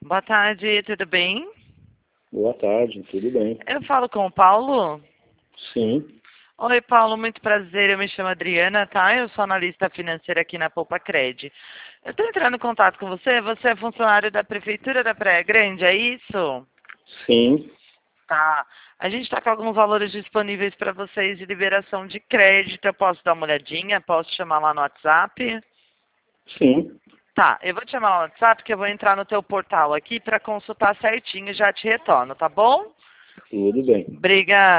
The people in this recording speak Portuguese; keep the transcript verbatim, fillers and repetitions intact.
Boa tarde, tudo bem? Boa tarde, tudo bem? Eu falo com o Paulo? Sim, Oi, Paulo, muito prazer. Eu me chamo Adriana, tá? Eu sou analista financeira aqui na Poupa Cred. Eu estou entrando em contato com você. Você é funcionário da Prefeitura da Praia Grande, é isso? sim, Tá. A gente está com alguns valores disponíveis para vocês de liberação de crédito. Eu posso dar uma olhadinha? Posso chamar lá no WhatsApp? sim, Tá, eu vou te chamar no WhatsApp que eu vou entrar no teu portal aqui para consultar certinho e já te retorno, tá bom? tudo bem. Obrigada.